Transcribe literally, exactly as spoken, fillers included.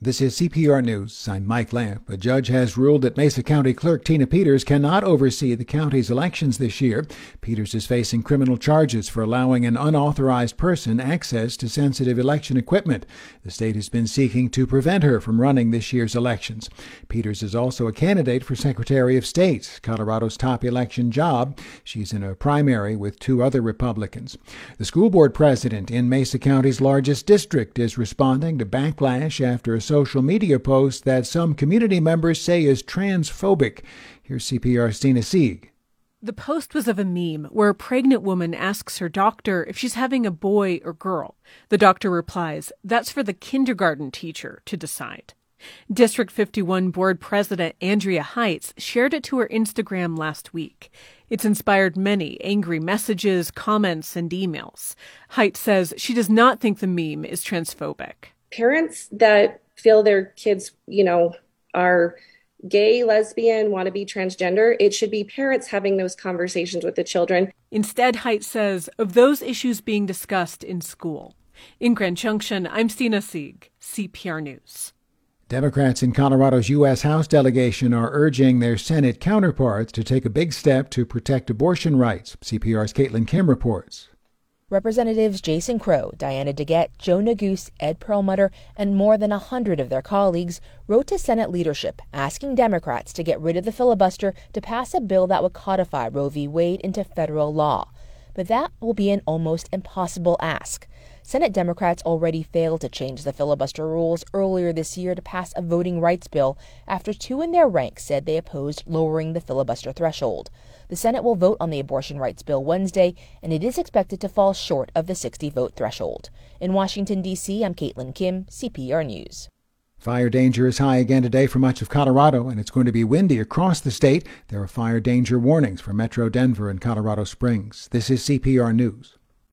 This is C P R News. I'm Mike Lamp. A judge has ruled that Mesa County Clerk Tina Peters cannot oversee the county's elections this year. Peters is facing criminal charges for allowing an unauthorized person access to sensitive election equipment. The state has been seeking to prevent her from running this year's elections. Peters is also a candidate for Secretary of State, Colorado's top election job. She's in a primary with two other Republicans. The school board president in Mesa County's largest district is responding to backlash after a social media post that some community members say is transphobic. Here's C P R's Dina Sieg. The post was of a meme where a pregnant woman asks her doctor if she's having a boy or girl. The doctor replies, "That's for the kindergarten teacher to decide." District fifty-one board president Andrea Heights shared it to her Instagram last week. It's inspired many angry messages, comments, and emails. Heights says she does not think the meme is transphobic. Parents that feel their kids, you know, are gay, lesbian, want to be transgender, it should be parents having those conversations with the children. Instead, Heights says, of those issues being discussed in school. In Grand Junction, I'm Dina Sieg, C P R News. Democrats in Colorado's U S House delegation are urging their Senate counterparts to take a big step to protect abortion rights. C P R's Caitlin Kim reports. Representatives Jason Crow, Diana DeGette, Joe Neguse, Ed Perlmutter, and more than a hundred of their colleagues wrote to Senate leadership asking Democrats to get rid of the filibuster to pass a bill that would codify Roe v. Wade into federal law. But that will be an almost impossible ask. Senate Democrats already failed to change the filibuster rules earlier this year to pass a voting rights bill after two in their ranks said they opposed lowering the filibuster threshold. The Senate will vote on the abortion rights bill Wednesday, and it is expected to fall short of the sixty-vote threshold. In Washington, D C, I'm Caitlin Kim, C P R News. Fire danger is high again today for much of Colorado, and it's going to be windy across the state. There are fire danger warnings for Metro Denver and Colorado Springs. This is C P R News.